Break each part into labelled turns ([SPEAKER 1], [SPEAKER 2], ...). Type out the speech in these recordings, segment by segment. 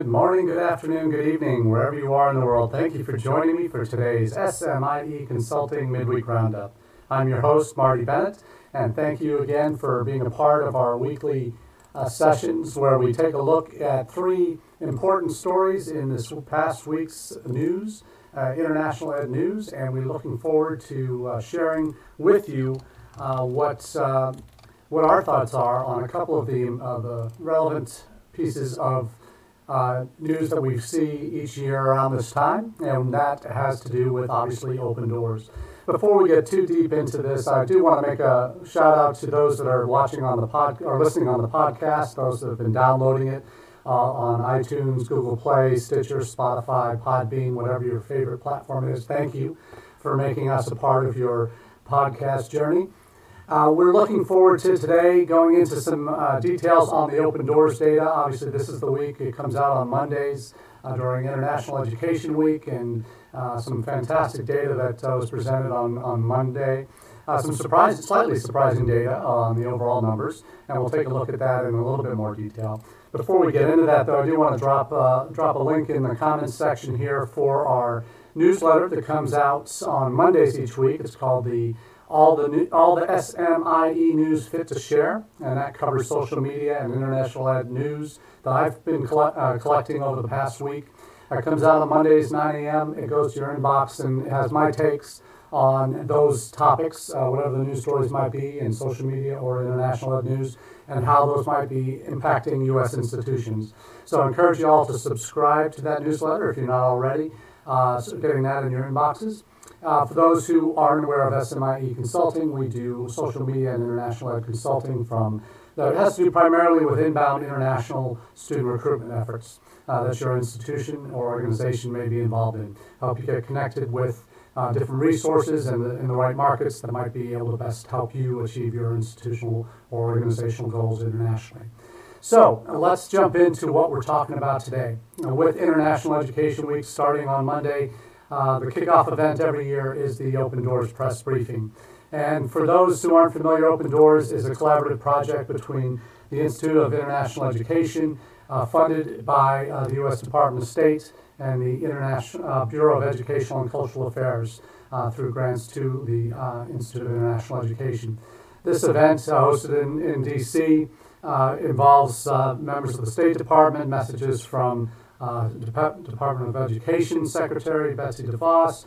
[SPEAKER 1] Good morning, good afternoon, good evening, wherever you are in the world. Thank you for joining me for today's SMIE Consulting Midweek Roundup. I'm your host, Marty Bennett, and thank you again for being a part of our weekly sessions where we take a look at three important stories in this past week's news, international ed news, and we're looking forward to sharing with you what our thoughts are on a couple of the relevant pieces of news that we see each year around this time, and that has to do with obviously open doors. Before we get too deep into this, I do want to make a shout out to those that are watching on the or listening on the podcast, those that have been downloading it on iTunes, Google Play, Stitcher, Spotify, Podbean, whatever your favorite platform is. Thank you for making us a part of your podcast journey. We're looking forward to today going into some details on the Open Doors data. Obviously, this is the week. It comes out on Mondays during International Education Week, and some fantastic data that was presented on Monday. Some slightly surprising data on the overall numbers, and we'll take a look at that in a little bit more detail. Before we get into that, though, I do want to drop a link in the comments section here for our newsletter that comes out on Mondays each week. It's called all the SMIE news fit to share, and that covers social media and international ed news that I've been collecting over the past week. It comes out on Mondays, 9 a.m. It goes to your inbox and it has my takes on those topics, whatever the news stories might be in social media or international ed news, and how those might be impacting U.S. institutions. So I encourage you all to subscribe to that newsletter if you're not already, so getting that in your inboxes. For those who aren't aware of SMIE Consulting, we do social media and international ed consulting that has to do primarily with inbound international student recruitment efforts that your institution or organization may be involved in. Help you get connected with different resources and in the right markets that might be able to best help you achieve your institutional or organizational goals internationally. So let's jump into what we're talking about today. With International Education Week starting on Monday, the kickoff event every year is the Open Doors press briefing. And for those who aren't familiar, Open Doors is a collaborative project between the Institute of International Education, funded by the U.S. Department of State, and the International Bureau of Educational and Cultural Affairs through grants to the Institute of International Education. This event, hosted in D.C., involves members of the State Department, messages from Department of Education Secretary Betsy DeVos,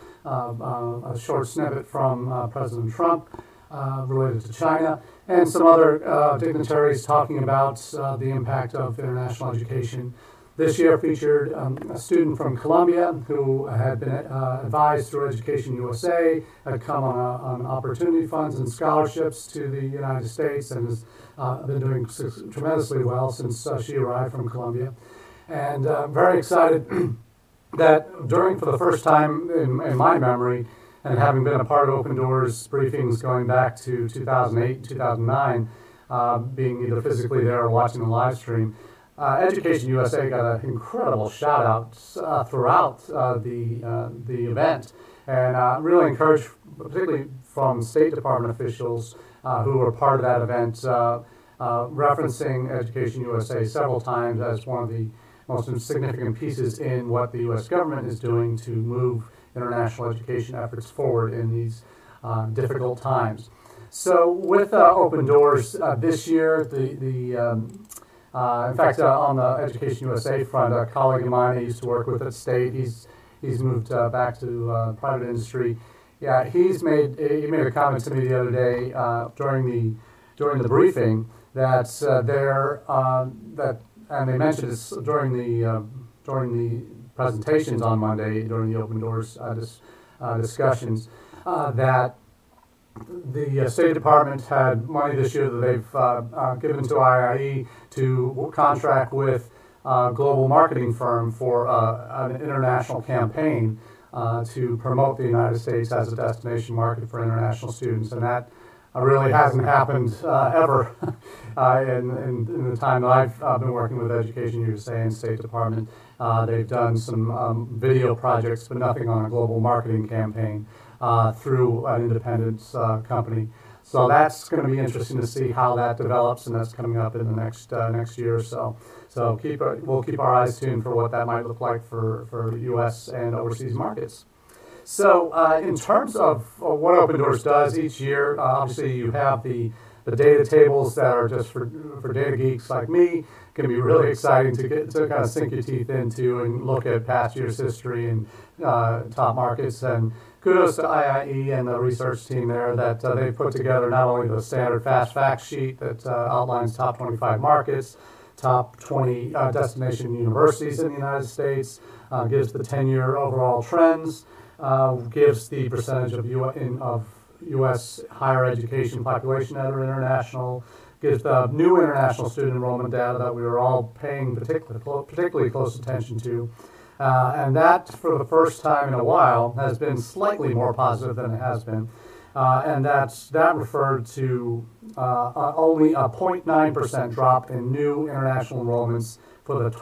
[SPEAKER 1] a short snippet from President Trump related to China, and some other dignitaries talking about the impact of international education. This year featured a student from Colombia who had been advised through Education USA, had come on opportunity funds and scholarships to the United States, and has been doing tremendously well since she arrived from Colombia. And very excited that for the first time in my memory, and having been a part of Open Doors briefings going back to 2008, 2009, being either physically there or watching the live stream, Education USA got an incredible shout out throughout the event, and really encouraged, particularly from State Department officials who were part of that event, referencing Education USA several times as one of the most significant pieces in what the U.S. government is doing to move international education efforts forward in these difficult times. So with Open Doors this year, in fact, on the Education USA front, a colleague of mine I used to work with at State, he's moved back to private industry. Yeah, he made a comment to me the other day during the briefing that and they mentioned this during the presentations on Monday during the Open Doors discussions, that the State Department had money this year that they've given to IIE to contract with a global marketing firm for an international campaign to promote the United States as a destination market for international students, and that really hasn't happened ever in the time that I've been working with Education USA and State Department. They've done some video projects, but nothing on a global marketing campaign through an independent company. So that's going to be interesting to see how that develops, and that's coming up in the next year or so. So we'll keep our eyes tuned for what that might look like for U.S. and overseas markets. So in terms of what Open Doors does each year, obviously you have the data tables that are just for data geeks like me. It can be really exciting to get to kind of sink your teeth into and look at past year's history and top markets. And kudos to IIE and the research team there that they put together not only the standard fast facts sheet that outlines top 25 markets, top 20 destination universities in the United States, gives the 10-year overall trends, gives the percentage of U.S. higher education population that are international, gives the new international student enrollment data that we were all paying particularly close attention to. And that, for the first time in a while, has been slightly more positive than it has been. And that referred to only a 0.9% drop in new international enrollments for the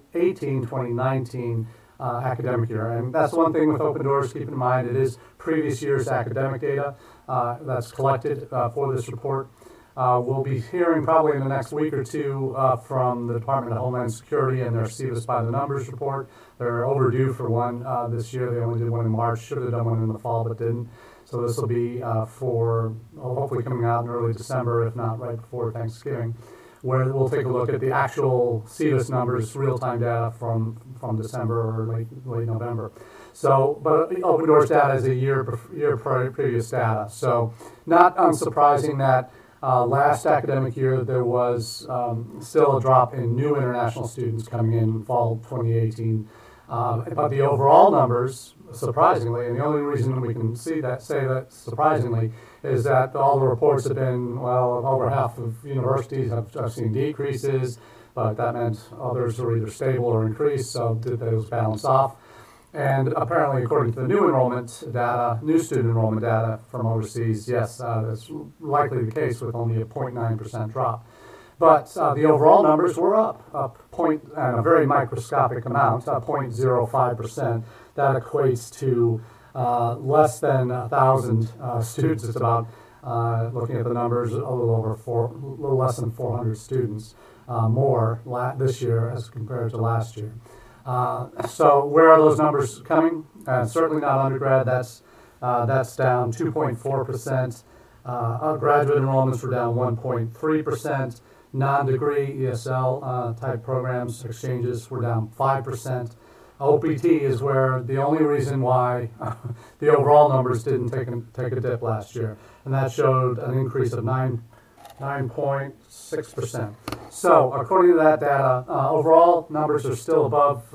[SPEAKER 1] 2018-2019 academic year. And that's one thing with Open Doors, keep in mind, it is previous year's academic data that's collected for this report. We'll be hearing probably in the next week or two from the Department of Homeland Security and their CBIS by the Numbers report. They're overdue for one this year. They only did one in March, should have done one in the fall, but didn't. So this will be for hopefully coming out in early December, if not right before Thanksgiving, where we'll take a look at the actual CBIS numbers, real-time data from December or late November. So, but Open Doors data is a year previous data. So, not unsurprising that last academic year there was still a drop in new international students coming in fall 2018. But the overall numbers, surprisingly, and the only reason we can say that surprisingly, is that all the reports have been, well, over half of universities have seen decreases, but that meant others were either stable or increased, so did those balance off? And apparently, according to the new enrollment data, new student enrollment data from overseas, yes, that's likely the case with only a 0.9% drop. But the overall numbers were up and a very microscopic amount, 0.05%. That equates to less than 1,000 students. It's about, looking at the numbers, a little less than 400 students more this year as compared to last year. So where are those numbers coming? Certainly not undergrad. That's down 2.4%. Graduate enrollments were down 1.3%. Non-degree ESL type programs, exchanges, were down 5%. OPT is where the only reason why the overall numbers didn't take a dip last year, and that showed an increase of 9.6%. So according to that data, overall numbers are still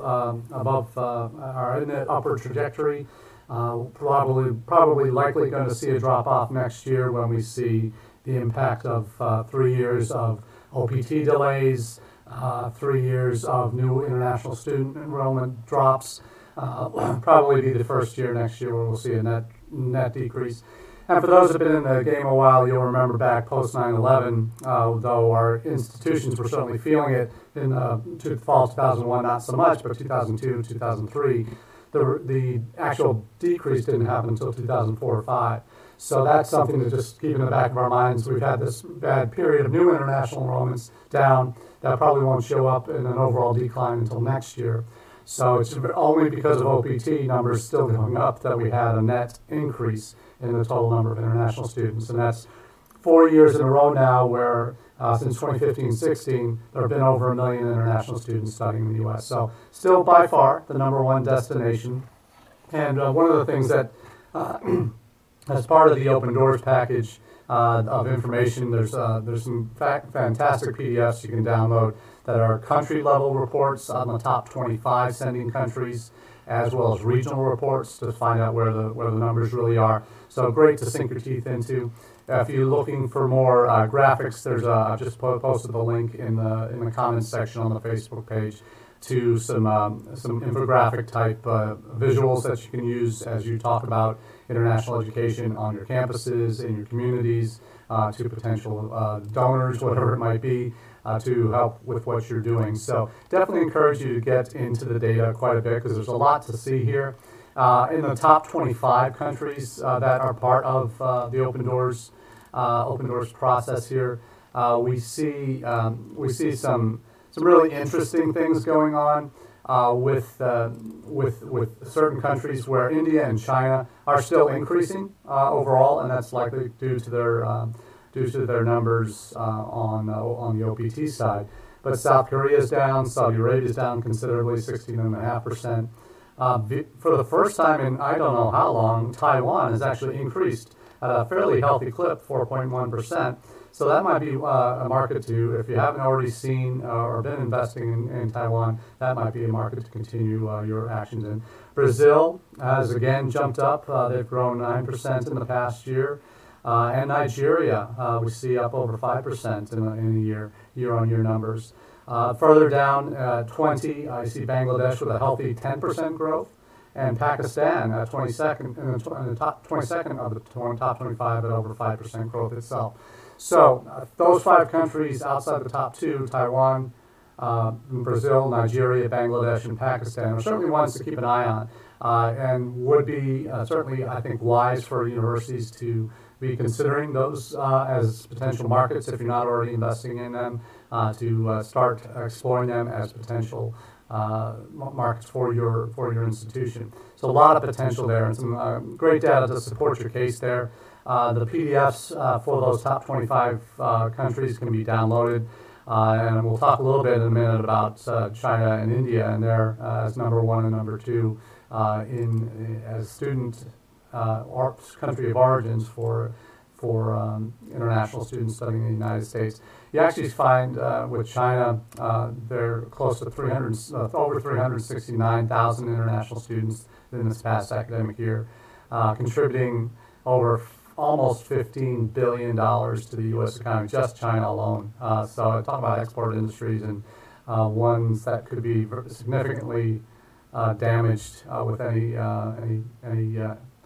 [SPEAKER 1] are in the upward trajectory. Probably likely going to see a drop off next year when we see the impact of 3 years of OPT delays, 3 years of new international student enrollment drops. Probably be the first year next year where we'll see a net decrease. And for those who have been in the game a while, you'll remember back post 9/11, though our institutions were certainly feeling it in fall 2001, not so much, but 2002, 2003, the actual decrease didn't happen until 2004 or 5. So that's something to just keep in the back of our minds. We've had this bad period of new international enrollments down that probably won't show up in an overall decline until next year. So it's only because of OPT numbers still going up that we had a net increase in the total number of international students. And that's 4 years in a row now where since 2015-16, there have been over 1 million international students studying in the U.S. So still by far the #1 destination. And one of the things that as part of the Open Doors package of information, there's some fantastic PDFs you can download that are country-level reports on the top 25 sending countries, as well as regional reports to find out where the numbers really are. So great to sink your teeth into. If you're looking for more graphics, I've just posted the link in the comments section on the Facebook page to some infographic type visuals that you can use as you talk about international education on your campuses, in your communities, to potential donors, whatever it might be, to help with what you're doing. So definitely encourage you to get into the data quite a bit because there's a lot to see here. In the top 25 countries that are part of the Open Doors Open Doors process here. We see some really interesting things going on with certain countries where India and China are still increasing overall, and that's likely due to their numbers on the OPT side. But South Korea is down, Saudi Arabia is down considerably, 16.5%. For the first time in I don't know how long, Taiwan has actually increased at a fairly healthy clip, 4.1%. So that might be a market to, if you haven't already seen or been investing in Taiwan, that might be a market to continue your actions in. Brazil has again jumped up. They've grown 9% in the past year. And Nigeria, we see up over 5% in a year-on-year numbers. Further down, 20, I see Bangladesh with a healthy 10% growth, and Pakistan at 22nd, in the top 22nd of the top 25 at over 5% growth itself. So those 5 countries outside the top 2, Taiwan, Brazil, Nigeria, Bangladesh, and Pakistan, are certainly ones to keep an eye on, and would be certainly, I think, wise for universities to be considering those as potential markets if you're not already investing in them, to start exploring them as potential markets for your institution. So a lot of potential there, and some great data to support your case there. The PDFs for those top 25 countries can be downloaded, and we'll talk a little bit in a minute about China and India, and there as number 1 and number 2 as student country of origins for international students studying in the United States. You actually find with China, they're close to over 369,000 international students in this past academic year, contributing over almost $15 billion to the U.S. economy, just China alone. So I talk about export industries and ones that could be significantly damaged with any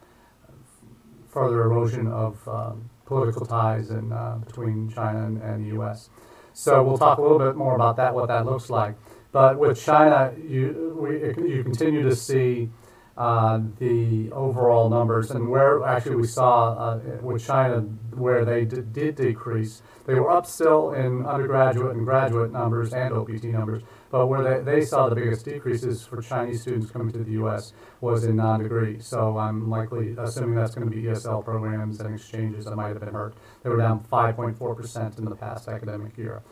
[SPEAKER 1] further erosion of political ties between China and the U.S. So we'll talk a little bit more about that, what that looks like. But with China, you continue to see the overall numbers, and where actually we saw with China where they did decrease. They were up still in undergraduate and graduate numbers and OPT numbers, but where they saw the biggest decreases for Chinese students coming to the U.S. was in non-degree. So I'm likely assuming that's going to be ESL programs and exchanges that might have been hurt. They were down 5.4% in the past academic year.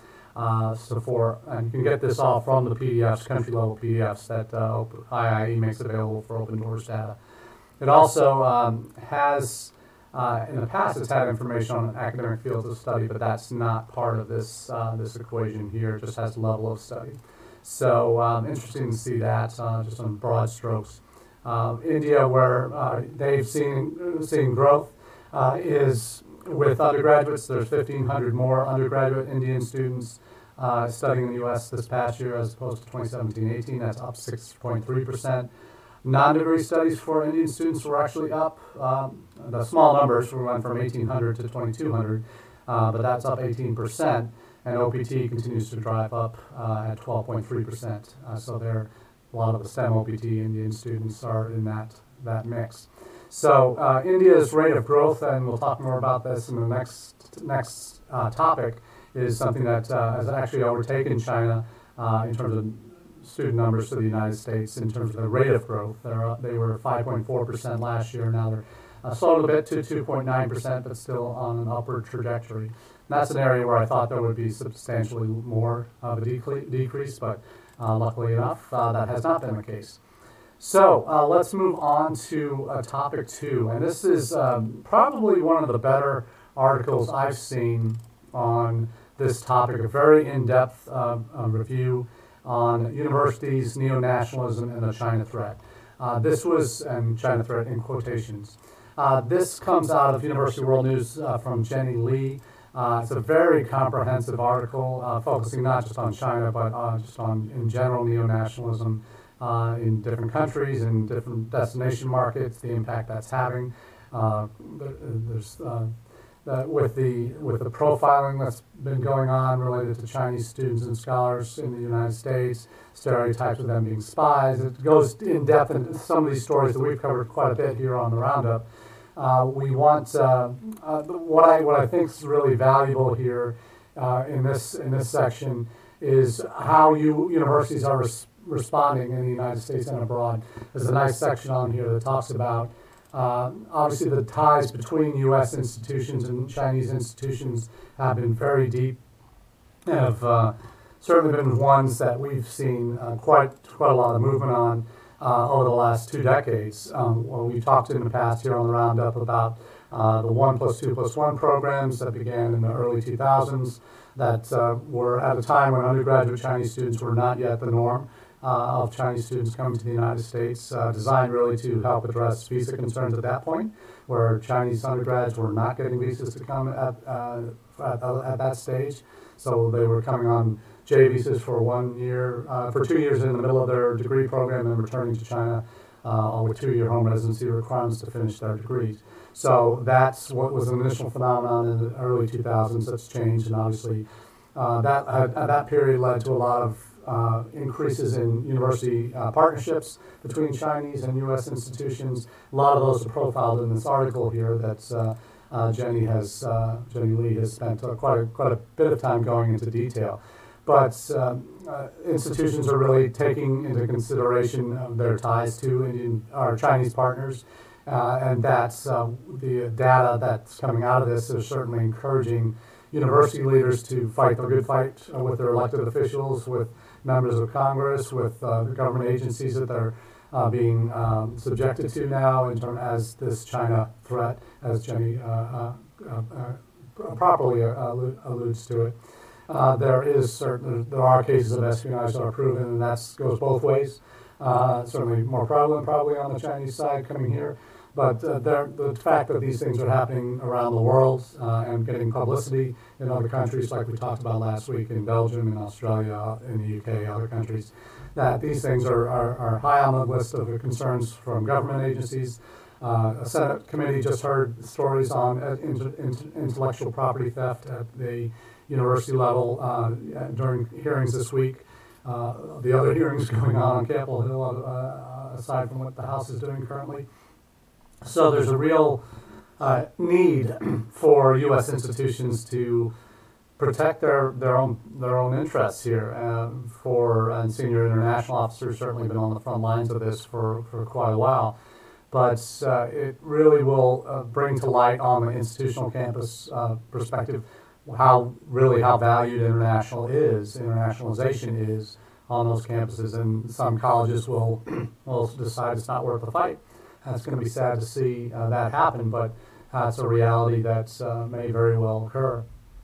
[SPEAKER 1] And you can get this all from the PDFs, country-level PDFs that IIE makes available for Open Doors data. It also has, in the past, it's had information on academic fields of study, but that's not part of this equation here. It just has level of study. So interesting to see that, just on broad strokes. India, where they've seen growth, is with undergraduates. There's 1,500 more undergraduate Indian students studying in the U.S. this past year as opposed to 2017-18. That's up 6.3%. Non-degree studies for Indian students were actually up. The small numbers, we went from 1,800 to 2,200, but that's up 18%. And OPT continues to drive up at 12.3%. So there, a lot of the STEM OPT Indian students are in that mix. So India's rate of growth, and we'll talk more about this in the next topic, is something that has actually overtaken China in terms of student numbers to the United States in terms of the rate of growth. They were 5.4% last year. Now they're slowed a bit to 2.9%, but still on an upward trajectory. And that's an area where I thought there would be substantially more of a decrease, but luckily enough, that has not been the case. So let's move on to topic 2, and this is probably one of the better articles I've seen on this topic, a very in-depth review on universities, neo-nationalism, and the China threat. This was, and China threat in quotations. This comes out of University World News from Jenny Lee. It's a very comprehensive article focusing not just on China, but just on, in general, neo-nationalism in different countries and different destination markets, the impact that's having. There's with the profiling that's been going on related to Chinese students and scholars in the United States, stereotypes of them being spies. It goes in depth into some of these stories that we've covered quite a bit here on the Roundup. We want what I think is really valuable here in this section is how universities are responding in the United States and abroad. There's a nice section on here that talks about obviously the ties between U.S. institutions and Chinese institutions have been very deep, and have certainly been ones that we've seen quite a lot of movement on over the last 2 decades. Well, we talked in the past here on the Roundup about the 1+2+1 programs that began in the early 2000s that were at a time when undergraduate Chinese students were not yet the norm of Chinese students coming to the United States, designed really to help address visa concerns at that point, where Chinese undergrads were not getting visas to come at that stage. So they were coming on J visas for 1 year, for 2 years in the middle of their degree program and returning to China with 2-year home residency requirements to finish their degrees. So that's what was an initial phenomenon in the early 2000s. That's changed, and obviously that period led to a lot of increases in university partnerships between Chinese and U.S. institutions. A lot of those are profiled in this article here that Jenny Lee has spent quite a bit of time going into detail. But institutions are really taking into consideration their ties to our Chinese partners, and that's the data that's coming out of this is certainly encouraging university leaders to fight the good fight with their elected officials, with members of Congress, with the government agencies that they're being subjected to now as this China threat, as Jenny properly alludes to it. There are cases of espionage that are proven, and that goes both ways. Certainly more prevalent probably on the Chinese side coming here. But the fact that these things are happening around the world and getting publicity in other countries, like we talked about last week in Belgium, in Australia, in the UK, other countries, that these things are high on the list of concerns from government agencies. A Senate committee just heard stories on intellectual property theft at the university level during hearings this week. The other hearings going on Capitol Hill, aside from what the House is doing currently. So there's a real need for U.S. institutions to protect their own interests here. And senior international officers certainly been on the front lines of this for quite a while. But it really will bring to light on the institutional campus perspective how valued internationalization is on those campuses, and some colleges will decide it's not worth the fight. It's going to be sad to see that happen, but it's a reality that may very well occur.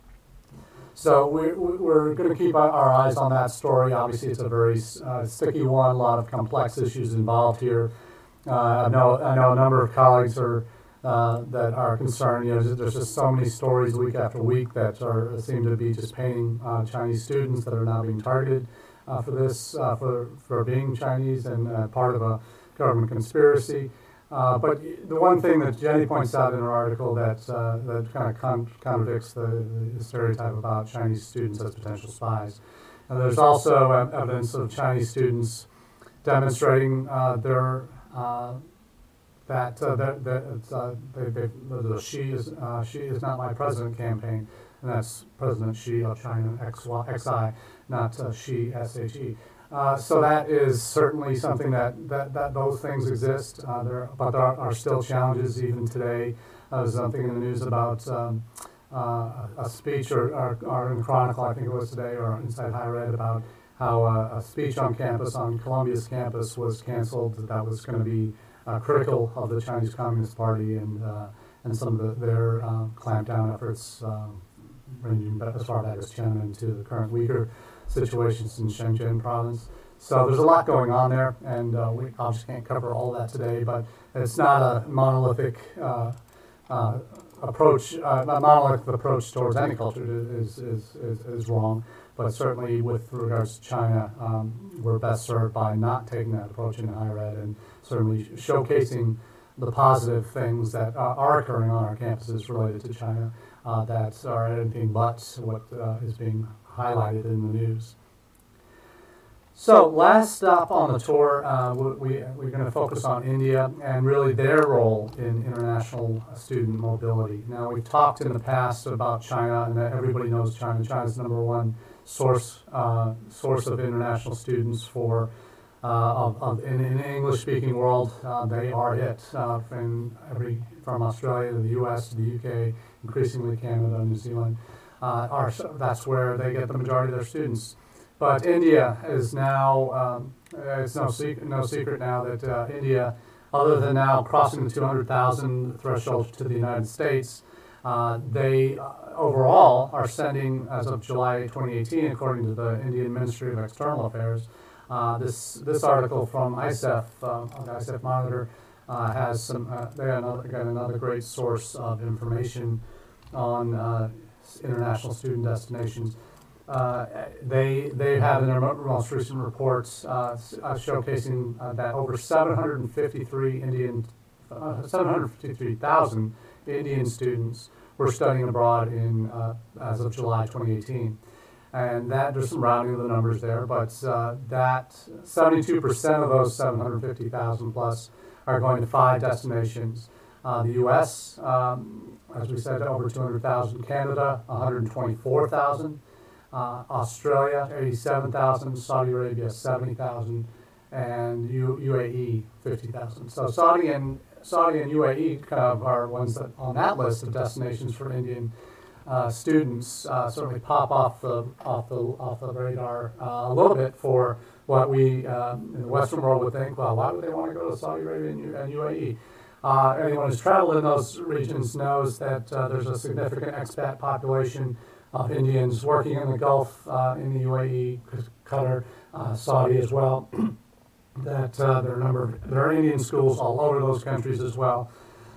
[SPEAKER 1] So we're going to keep our eyes on that story. Obviously, it's a very sticky one, a lot of complex issues involved here. I know a number of colleagues that are concerned. There's just so many stories week after week that seem to be just painting Chinese students that are now being targeted for this, for being Chinese and part of a government conspiracy. But the one thing that Jenny points out in her article that kind of contradicts the stereotype about Chinese students as potential spies. And there's also evidence of Chinese students demonstrating the Xi is not my president campaign, and that's President Xi of China, XI, not Xi, S-H-E. So that is certainly something that those things exist, but there are still challenges even today. There's something in the news about a speech, or in Chronicle, I think it was today, or Inside Higher Ed, about how a speech on campus, on Columbia's campus, was canceled. That was going to be critical of the Chinese Communist Party and some of their clampdown efforts, ranging as far back as Tiananmen to the current Uyghur situations in Shenzhen province. So there's a lot going on there, and we obviously can't cover all that today, but it's not a monolithic approach. A monolithic approach towards any culture is wrong, but certainly with regards to China, we're best served by not taking that approach in higher ed, and certainly showcasing the positive things that are occurring on our campuses related to China that are anything but what is being highlighted in the news. So last stop on the tour, we're going to focus on India and really their role in international student mobility. Now, we've talked in the past about China, and that everybody knows China. China's number one source of international students for in the English-speaking world. They are it. From Australia to the U.S. to the U.K., increasingly Canada, New Zealand, that's where they get the majority of their students. But India is now, it's no secret now that India, other than now crossing the 200,000 threshold to the United States, they overall are sending, as of July 2018, according to the Indian Ministry of External Affairs, this article from ISEF, on the ISEF Monitor, has some, they got another great source of information on international student destinations. They have in their most recent reports showcasing that over 753,000 Indian students were studying abroad as of July 2018. And that, there's some rounding of the numbers there, but that 72% of those 750,000 plus are going to 5 destinations. The U.S., as we said, over 200,000. Canada, 124,000. Australia, 87,000, Saudi Arabia, 70,000, and UAE, 50,000. So Saudi and UAE kind of are ones that on that list of destinations for Indian students certainly pop off the radar a little bit for what we in the Western world would think. Well, why would they want to go to Saudi Arabia and UAE? Anyone who's traveled in those regions knows that there's a significant expat population of Indians working in the Gulf, in the UAE, Qatar, Saudi as well. That there are Indian schools all over those countries as well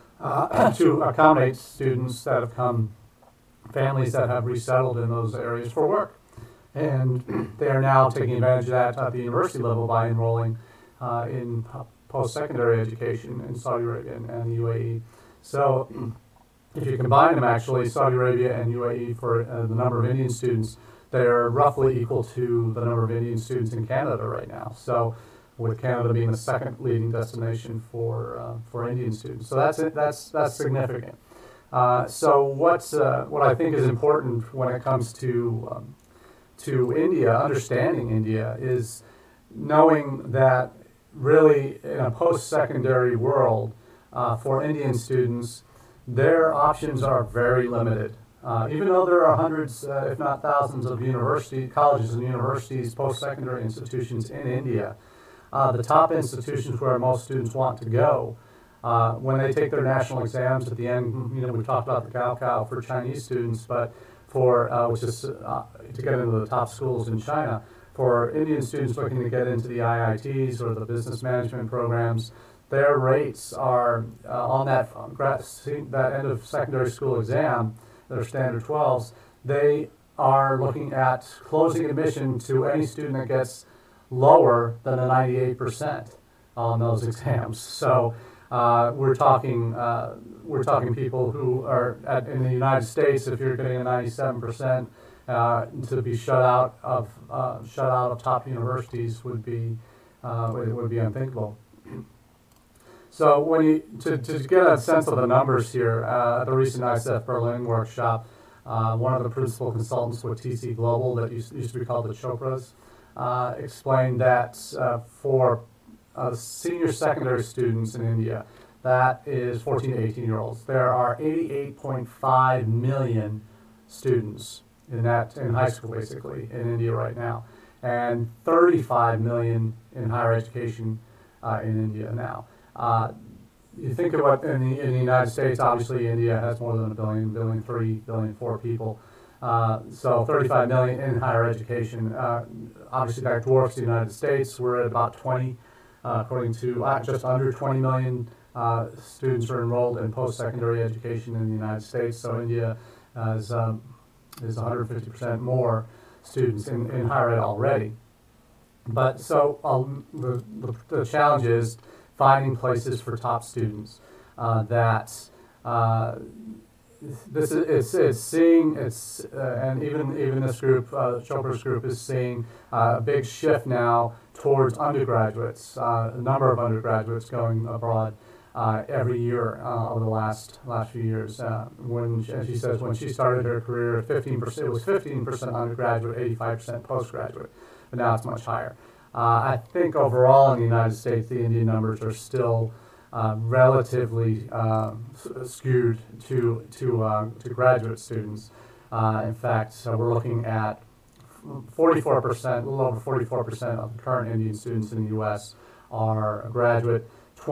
[SPEAKER 1] to accommodate students that have come, families that have resettled in those areas for work. And they are now taking advantage of that at the university level by enrolling in post-secondary education in Saudi Arabia and the UAE. So if you combine them, actually, Saudi Arabia and UAE for the number of Indian students, they're roughly equal to the number of Indian students in Canada right now. So, with Canada being the second leading destination for Indian students, so that's significant. So what I think is important when it comes to India, understanding India, is knowing that really in a post-secondary world for Indian students, their options are very limited. Even though there are hundreds, if not thousands, of colleges and universities, post-secondary institutions in India, the top institutions where most students want to go, when they take their national exams at the end, we talked about the Gaokao for Chinese students, but which is to get into the top schools in China, for Indian students looking to get into the IITs or the business management programs, their rates are on that end of secondary school exam, their standard 12s, they are looking at closing admission to any student that gets lower than a 98% on those exams. So we're talking people who are in the United States. If you're getting a 97%, to be shut out of top universities would be unthinkable. So to get a sense of the numbers here, at the recent ISEF Berlin workshop, one of the principal consultants with TC Global, that used to be called the Chopras, explained that for senior secondary students in India, that is 14 to 18-year-olds, there are 88.5 million students in high school, basically, in India right now, and 35 million in higher education in India now. You think about in the United States, obviously India has more than 1 billion, 3 billion, 4 people. So 35 million in higher education. Obviously that dwarfs the United States. We're at about 20, according to just under 20 million students are enrolled in post-secondary education in the United States. So India is 150% more students in higher ed already. But so the challenge is finding places for top students that this is it's seeing and even this group, Chopra's group, is seeing a big shift now towards undergraduates. A number of undergraduates going abroad every year over the last few years. When she says when she started her career, 15% it was 15% undergraduate, 85% postgraduate, but now it's much higher. I think overall in the United States, the Indian numbers are still relatively skewed to graduate students. In fact, we're looking at 44%, a little over 44% of the current Indian students in the U.S. are graduate.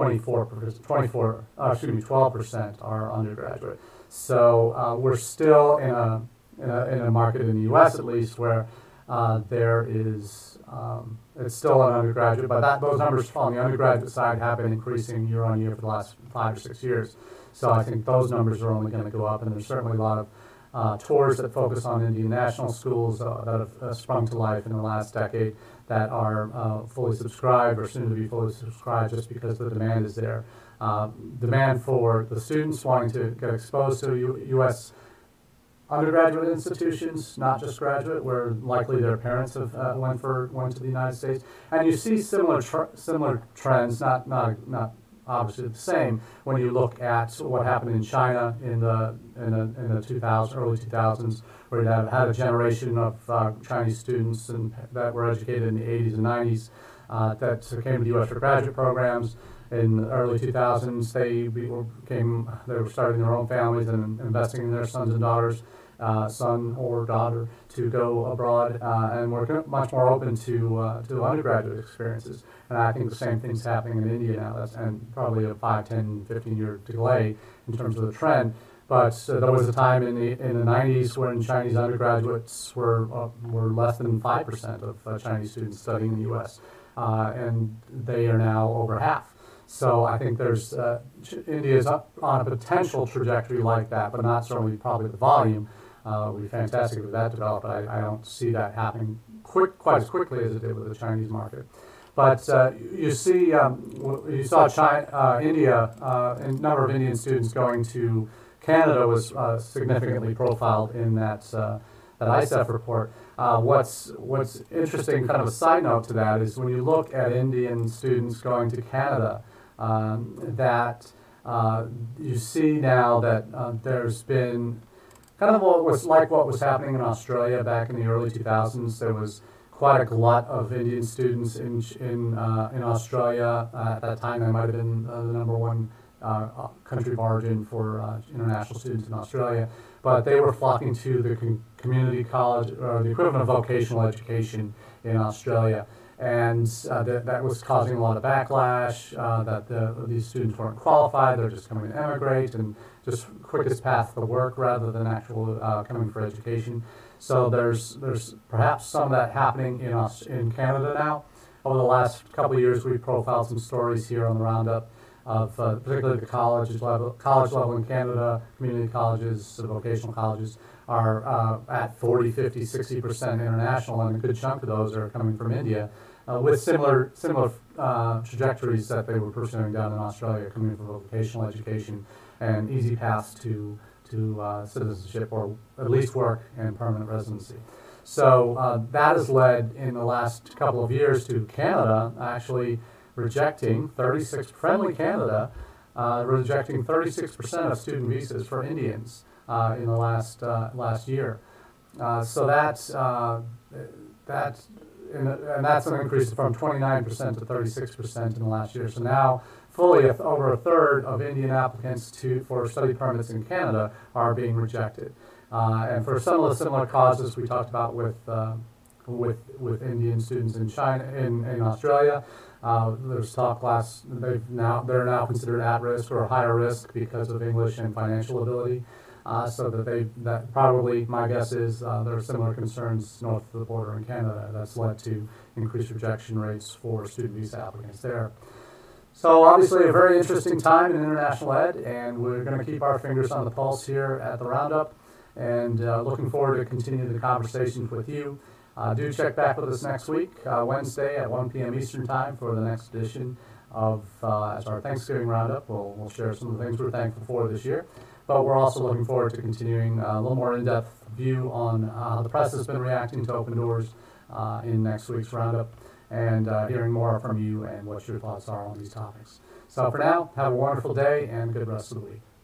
[SPEAKER 1] 12% are undergraduate. So we're still in a market in the U.S. at least where there is it's still an undergraduate, but those numbers on the undergraduate side have been increasing year on year for the last 5 or 6 years. So I think those numbers are only going to go up, and there's certainly a lot of tours that focus on Indian national schools that have sprung to life in the last decade that are fully subscribed or soon to be fully subscribed just because the demand is there. Demand for the students wanting to get exposed to U.S. undergraduate institutions, not just graduate, where likely their parents have went to the United States, and you see similar trends, not obviously the same, when you look at what happened in China in the early 2000s, where you had a generation of Chinese students that were educated in the 80s and 90s that came to the U.S. for graduate programs. In the early 2000s, they were starting their own families and investing in their sons and daughters, son or daughter, to go abroad, and we're much more open to undergraduate experiences. And I think the same thing's happening in India now, and probably a 5, 10, 15-year delay in terms of the trend. But there was a time in the 90s when Chinese undergraduates were less than 5% of Chinese students studying in the U.S., and they are now over half. So I think there's India is up on a potential trajectory like that, but not certainly probably the volume. It would be fantastic if that developed, but I don't see that happening quite as quickly as it did with the Chinese market. But you saw India, a number of Indian students going to Canada was significantly profiled in that ISEF report. What's interesting, kind of a side note to that, is when you look at Indian students going to Canada, that you see now that there's been kind of what was happening in Australia back in the early 2000s. There was quite a glut of Indian students in Australia. At that time, they might have been the number one country of origin for international students in Australia. But they were flocking to the community college, or the equivalent of vocational education in Australia. And that was causing a lot of backlash, that these students weren't qualified, they're just coming to emigrate, and just quickest path to work rather than actual coming for education. So there's perhaps some of that happening in Canada now. Over the last couple of years, we've profiled some stories here on the Roundup of particularly the college level in Canada. Community colleges, vocational colleges are at 40, 50, 60% international, and a good chunk of those are coming from India, with similar trajectories that they were pursuing down in Australia, coming for vocational education and easy paths to citizenship, or at least work and permanent residency. So that has led in the last couple of years to Canada actually rejecting friendly Canada, rejecting 36% of student visas for Indians in the last year. So that's an increase from 29% to 36% in the last year. So now fully over a third of Indian applicants for study permits in Canada are being rejected. And for some of the similar causes we talked about with Indian students in China, in Australia, there's talk they're now considered at risk or higher risk because of English and financial ability. So that probably, my guess is, there are similar concerns north of the border in Canada that's led to increased rejection rates for student visa applicants there. So obviously a very interesting time in international ed, and we're going to keep our fingers on the pulse here at the Roundup, and looking forward to continuing the conversations with you. Do check back with us next week, Wednesday at 1 p.m. Eastern Time, for the next edition of as our Thanksgiving Roundup. We'll share some of the things we're thankful for this year. but we're also looking forward to continuing a little more in-depth view on how the press has been reacting to Open Doors in next week's roundup, and hearing more from you and what your thoughts are on these topics. So for now, have a wonderful day and good rest of the week.